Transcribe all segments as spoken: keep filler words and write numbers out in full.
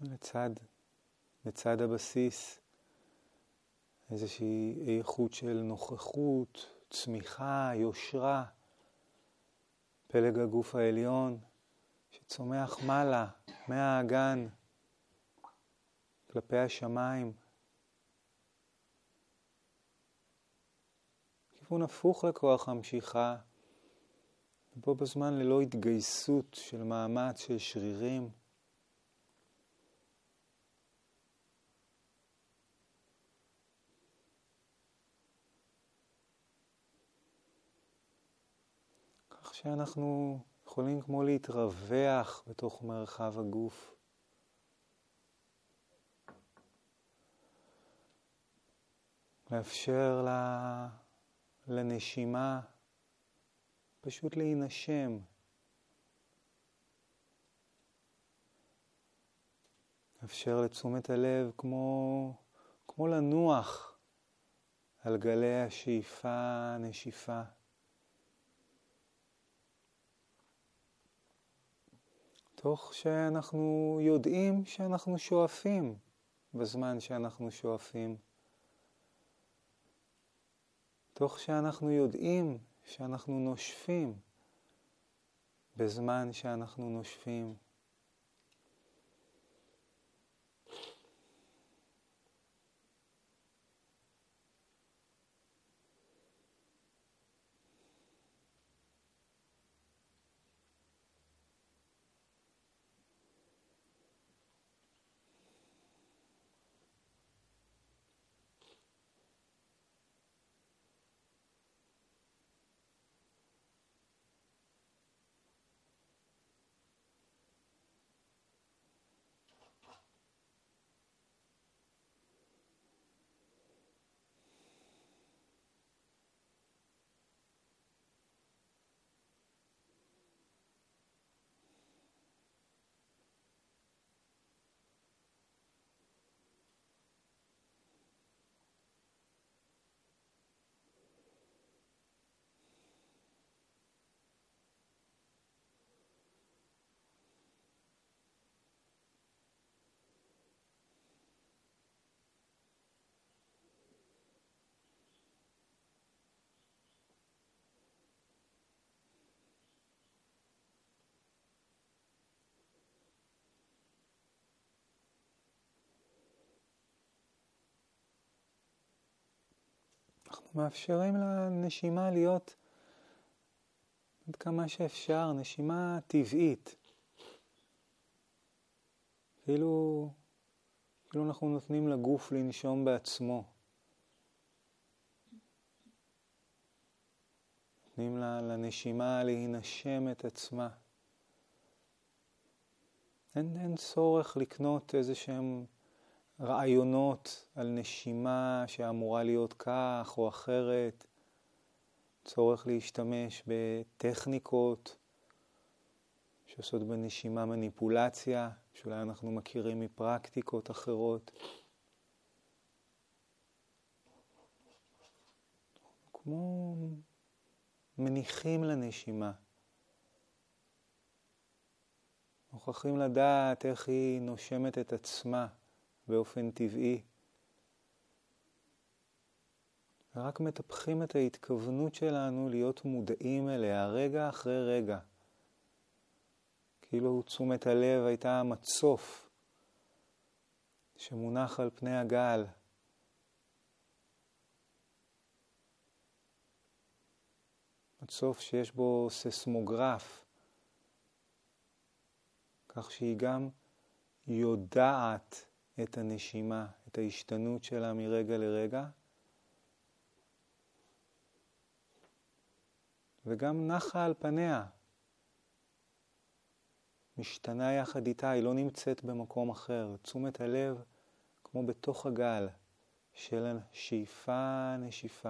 לצד, לצד הבסיס, איזושהי איכות של נוכחות, צמיחה, יושרה, פלג הגוף העליון שצומח מעלה, מהאגן, כלפי השמיים. כיוון הפוך לכוח המשיכה, ובו בזמן ללא התגייסות של מאמץ של שרירים. כך שאנחנו יכולים כמו להתרווח בתוך מרחב הגוף. לאפשר לנשימה פשוט להינשם. לאפשר לתשומת הלב כמו, כמו לנוח על גלי השאיפה, נשיפה. תוך שאנחנו יודעים שאנחנו שואפים בזמן שאנחנו שואפים. תוך שאנחנו יודעים שאנחנו נושפים בזמן שאנחנו נושפים. אנחנו מאפשרים לנשימה להיות עד כמה שאפשר, נשימה טבעית. כאילו, כאילו אנחנו נותנים לגוף לנשום בעצמו. נותנים לנשימה להינשם את עצמה. אין, אין צורך לקנות איזה שהם רעיונות על נשימה שאמורה להיות כך או אחרת. צורך להשתמש בטכניקות שעושות בנשימה מניפולציה, שאולי אנחנו מכירים מפרקטיקות אחרות. כמו מניחים לנשימה. מוכרחים לדעת איך היא נושמת את עצמה באופן טבעי. ורק מטפחים את ההתכוונות שלנו להיות מודעים אליה רגע אחרי רגע. כאילו תשומת הלב הייתה מצוף שמונח על פני הגל. מצוף שיש בו ססמוגרף, כך שהיא גם יודעת את הנשימה, את ההשתנות שלה מרגע לרגע, וגם נחה על פניה. משתנה יחד איתה, היא לא נמצאת במקום אחר. תשומת הלב כמו בתוך הגל של שאיפה נשיפה.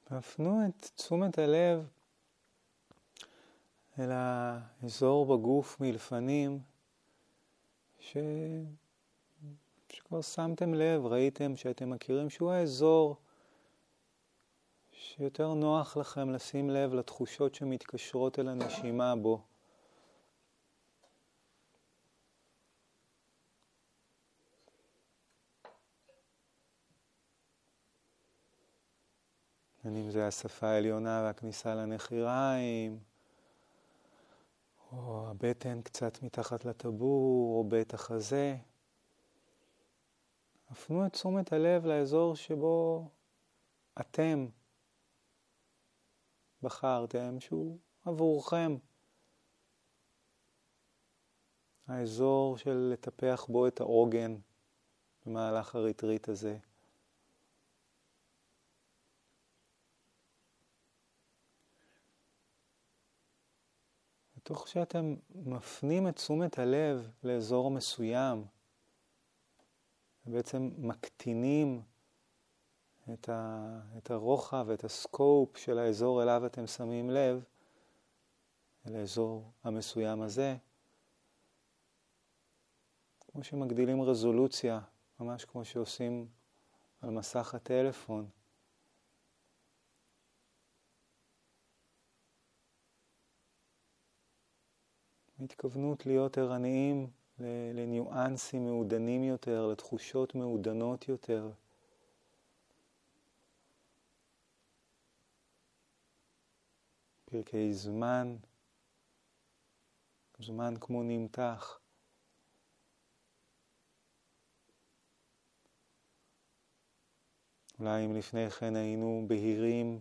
והפנו את תשומת הלב אל האזור בגוף מלפנים, ש... שכבר שמתם לב, ראיתם שאתם מכירים שהוא האזור שיותר נוח לכם לשים לב לתחושות שמתקשרות אל הנשימה בו. אם זה השפה העליונה והכניסה לנחיריים, או הבטן קצת מתחת לטבור, או בית החזה. הפנו את תשומת הלב לאזור שבו אתם בחרתם, שהוא עבורכם. האזור של לטפח בו את העוגן במהלך הריטריט הזה. תוך שאתם מפנים את תשומת הלב לאזור מסוים, ובעצם מקטינים את, ה, את הרוחב, את הסקופ של האזור אליו אתם שמים לב, אל האזור המסוים הזה, כמו שמגדילים רזולוציה, ממש כמו שעושים על מסך הטלפון. התכוונות להיות ערניים לניואנסים מעודנים יותר, לתחושות מעודנות יותר. פרקי זמן, זמן כמו נמתח. אולי אם לפני כן היינו בהירים,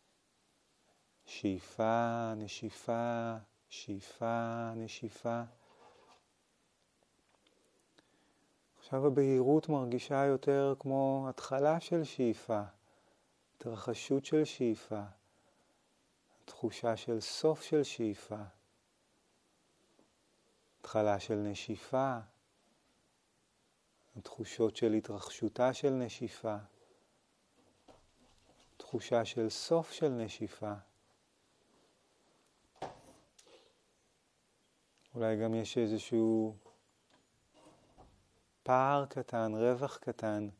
שאיפה, נשיפה, שאיפה, נשיפה. עכשיו הבהירות מרגישה יותר כמו התחלה של שאיפה, התרחשות של שאיפה, תחושה של סוף של שאיפה, התחלה של נשיפה, תחושות של התרחשותה של נשיפה, תחושה של סוף של נשיפה. אולי גם יש איזשהו פער קטן, רווח קטן,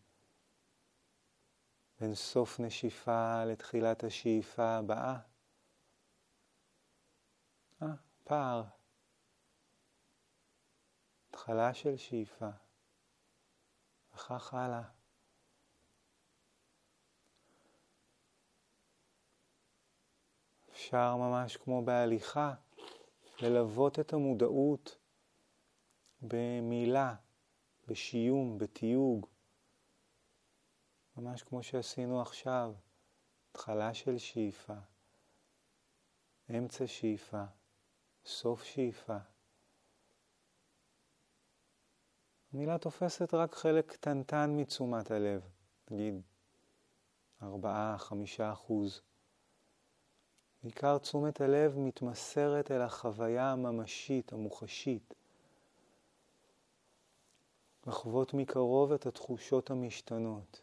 בין סוף נשיפה לתחילת השאיפה הבאה. אה, פער. התחלה של שאיפה. וכך הלאה. אפשר ממש כמו בהליכה, ללוות את המודעות במילה, בשיום, בתיוג. ממש כמו שעשינו עכשיו. התחלה של שאיפה, אמצע שאיפה, סוף שאיפה. המילה תופסת רק חלק קטנטן מתשומת הלב, נגיד ארבעה, חמישה אחוז. בעיקר תשומת הלב מתמסרת אל החוויה הממשית, המוחשית. לחוות מקרוב את התחושות המשתנות.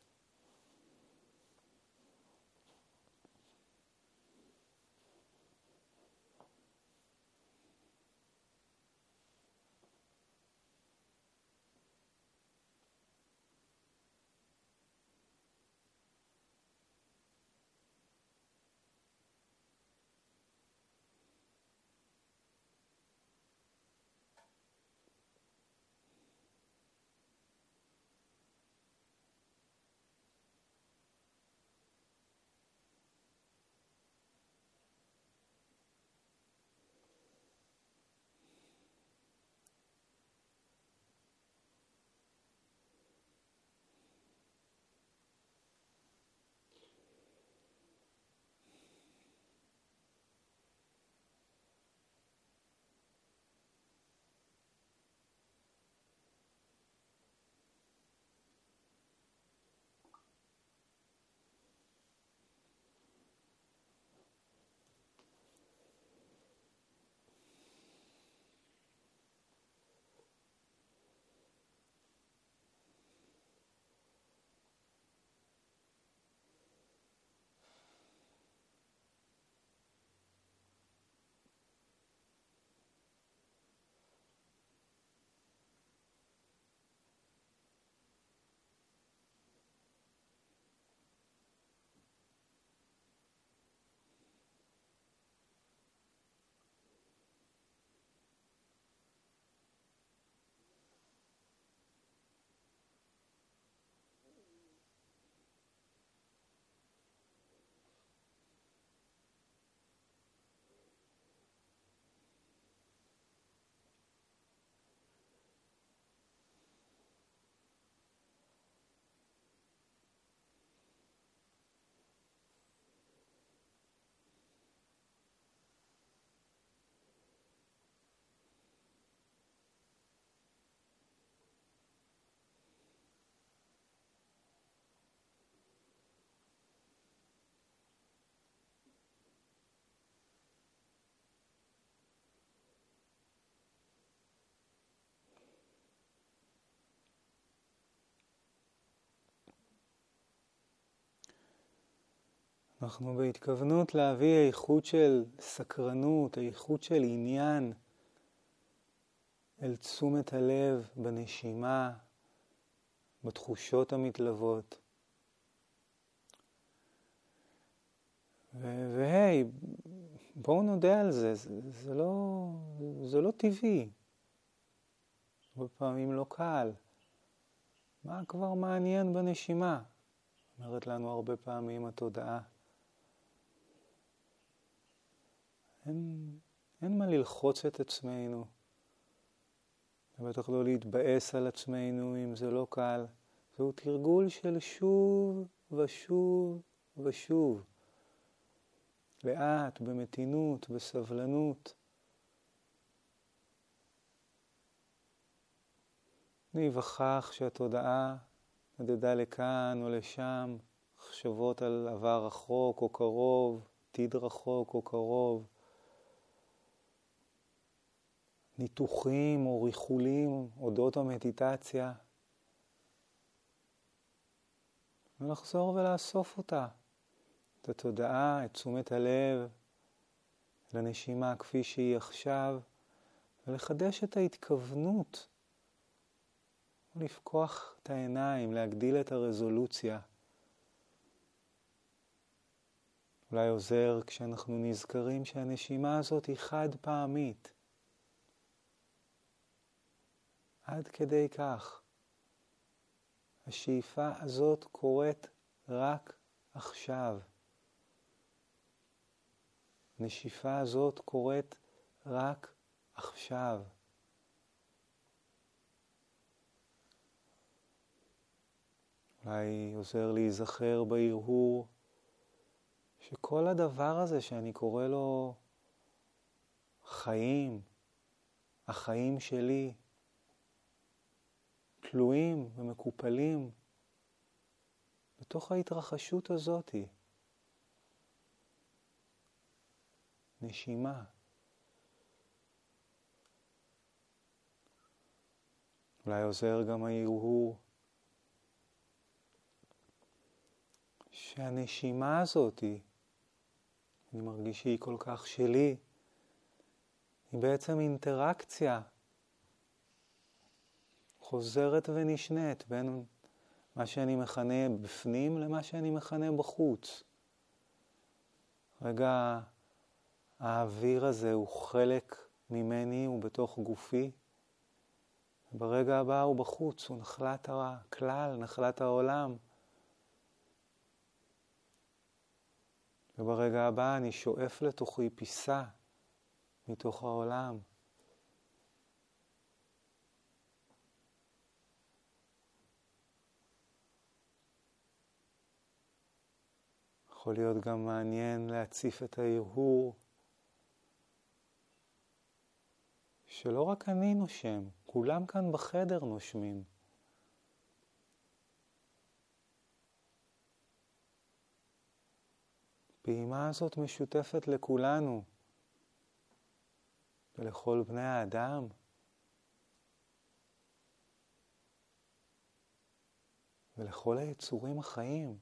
אנחנו בהתכוונות להביא איכות של סקרנות, איכות של עניין אל תשומת הלב בנשימה, בתחושות המתלוות. והי, בואו נודה על זה, זה, זה, לא, זה לא טבעי. בפעמים לא קל. מה כבר מעניין בנשימה? אומרת לנו הרבה פעמים התודעה. אין, אין מה ללחוץ את עצמנו. בטח לא להתבאס על עצמנו אם זה לא קל. זהו תרגול של שוב ושוב ושוב. לאט, במתינות, בסבלנות. ניווכח שהתודעה נדדה לכאן או לשם, מחשבות על עבר רחוק או קרוב, עתיד רחוק או קרוב, ניתוחים או ריחולים אודות המדיטציה, ולחזור ולאסוף אותה, את התודעה, את תשומת הלב, לנשימה כפי שהיא עכשיו, ולחדש את ההתכוונות, לפקוח את העיניים, להגדיל את הרזולוציה. אולי עוזר כשאנחנו נזכרים שהנשימה הזאת היא חד פעמית. עד כדי כך. השאיפה הזאת קורית רק עכשיו. הנשיפה הזאת קורית רק עכשיו. אולי עוזר להיזכר בהרהור שכל הדבר הזה שאני קורא לו חיים, החיים שלי, תלויים ומקופלים בתוך ההתרחשות הזאת. נשימה. אולי עוזר גם ההרהור שהנשימה הזאת, אני מרגיש שהיא כל כך שלי, היא בעצם אינטראקציה חוזרת ונשנית בין מה שאני מכנה בפנים למה שאני מכנה בחוץ. רגע האוויר הזה הוא חלק ממני, הוא בתוך גופי, וברגע הבא הוא בחוץ, הוא נחלת הכלל, נחלת העולם. וברגע הבא אני שואף לתוכי פיסה מתוך העולם. יכול להיות גם מעניין להציף את ההרהור שלא רק אני נושם, כולם כאן בחדר נושמים. הפעימה הזאת משותפת לכולנו ולכל בני האדם. ולכל היצורים החיים.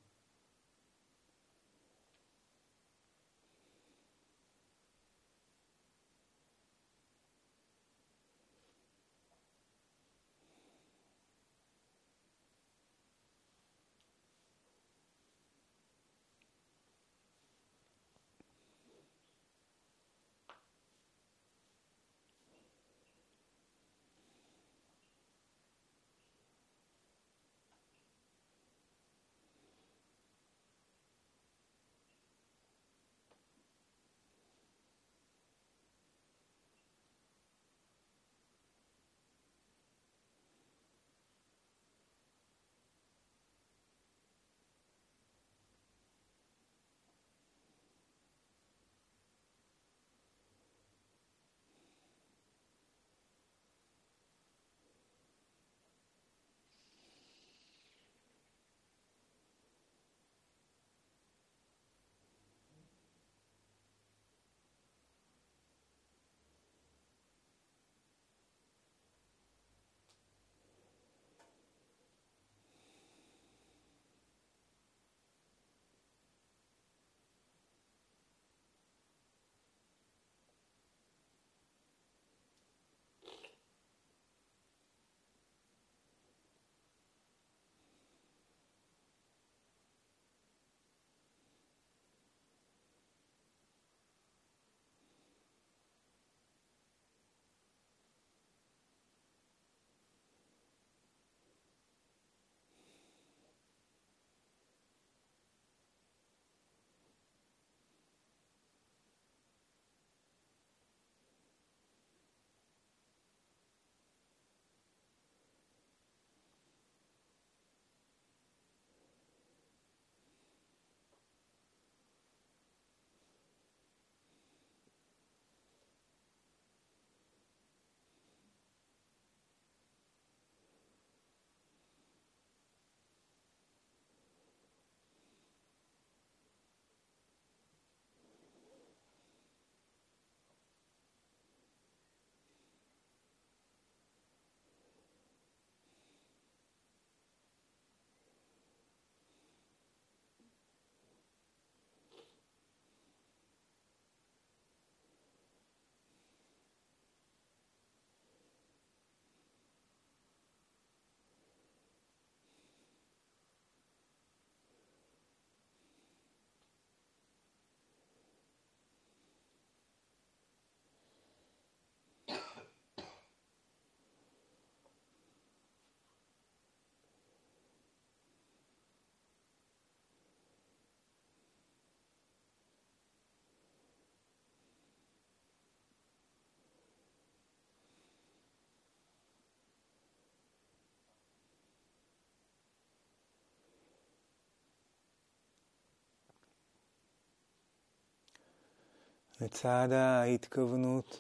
לצד ההתכוונות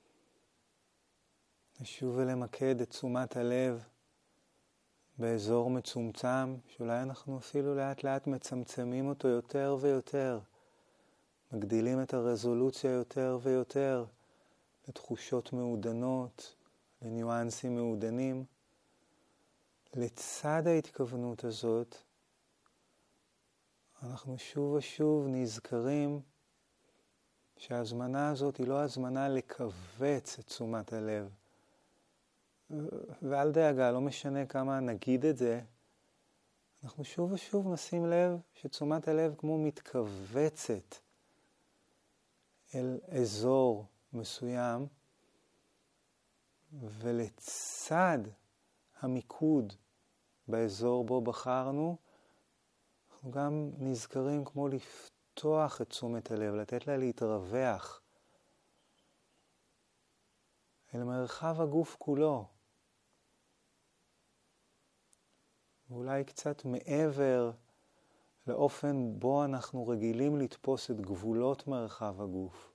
לשוב ולמקד את תשומת הלב באזור מצומצם, שאולי אנחנו אפילו לאט לאט מצמצמים אותו יותר ויותר, מגדילים את הרזולוציה יותר ויותר לתחושות מעודנות, לניואנסים מעודנים. לצד ההתכוונות הזאת, אנחנו שוב ושוב נזכרים שההזמנה הזאת היא לא הזמנה לכווץ את תשומת הלב. ואל דאגה, לא משנה כמה נגיד את זה, אנחנו שוב ושוב נשים לב שתשומת הלב כמו מתכווצת אל אזור מסוים, ולצד המיקוד באזור בו בחרנו, אנחנו גם נזכרים כמו לפתוח את תשומת הלב, לתת לה להתרווח אל מרחב הגוף כולו. ואולי קצת מעבר לאופן בו אנחנו רגילים לתפוס את גבולות מרחב הגוף.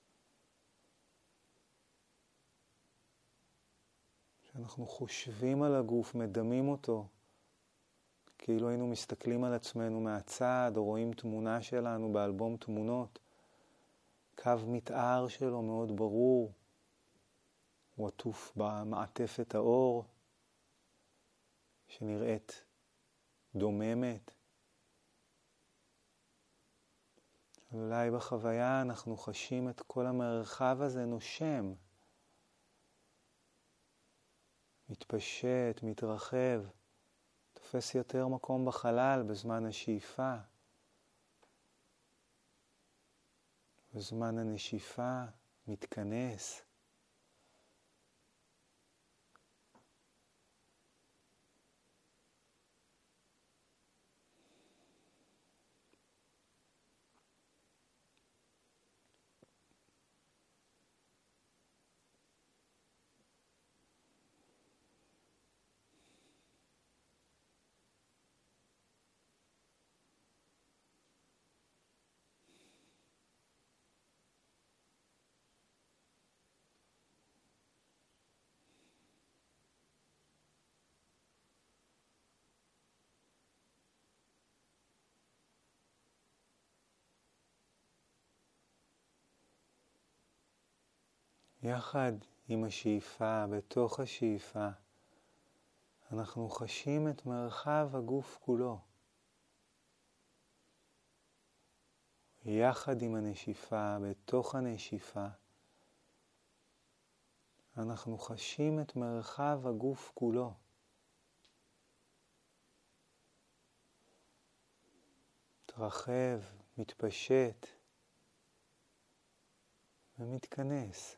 כשאנחנו חושבים על הגוף, מדמים אותו, כאילו היינו מסתכלים על עצמנו מהצד, או רואים תמונה שלנו באלבום תמונות. קו מתאר שלו מאוד ברור, הוא עטוף במעטפת האור, שנראית דוממת. אולי בחוויה אנחנו חשים את כל המרחב הזה נושם, מתפשט, מתרחב, תופס יותר מקום בחלל בזמן השאיפה. בזמן הנשיפה מתכנס. יחד עם השאיפה, בתוך השאיפה, אנחנו חשים את מרחב הגוף כולו. יחד עם הנשיפה, בתוך הנשיפה, אנחנו חשים את מרחב הגוף כולו. מתרחב, מתפשט ומתכנס.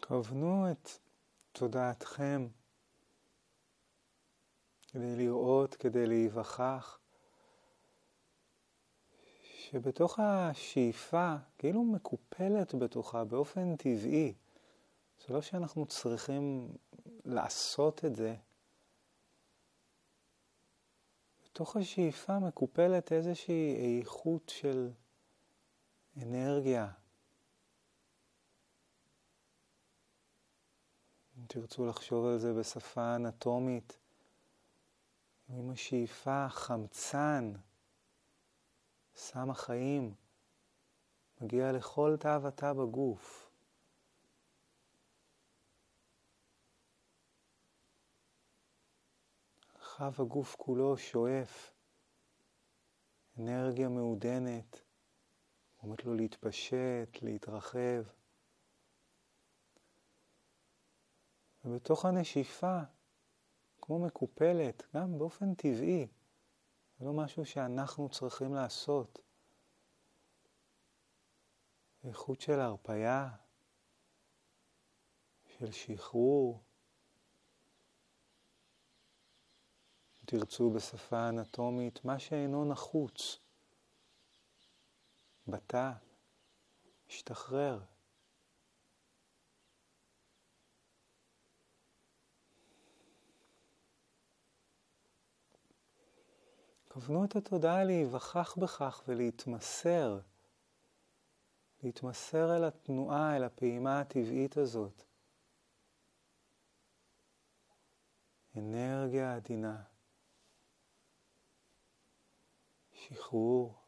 כוונו את תודעתכם כדי לראות, כדי להיווכח, שבתוך השאיפה, כאילו מקופלת בתוכה באופן טבעי, זה לא שאנחנו צריכים לעשות את זה, בתוך השאיפה מקופלת איזושהי איכות של אנרגיה. אם תרצו לחשוב על זה בשפה אנטומית, עם השאיפה, חמצן, סם החיים, מגיע לכל תא ותא בגוף. חב הגוף כולו שואף, אנרגיה מעודנת, אומרת לו להתפשט, להתרחב. ובתוך הנשיפה, כמו מקופלת, גם באופן טבעי, זה לא משהו שאנחנו צריכים לעשות. איכות של הרפיה, של שחרור. תרצו בשפה אנטומית, מה שאינו נחוץ, בתא, השתחרר. כוונו את התודעה להיווכח בכך ולהתמסר, להתמסר אל התנועה, אל הפעימה הטבעית הזאת. אנרגיה עדינה, שחרור,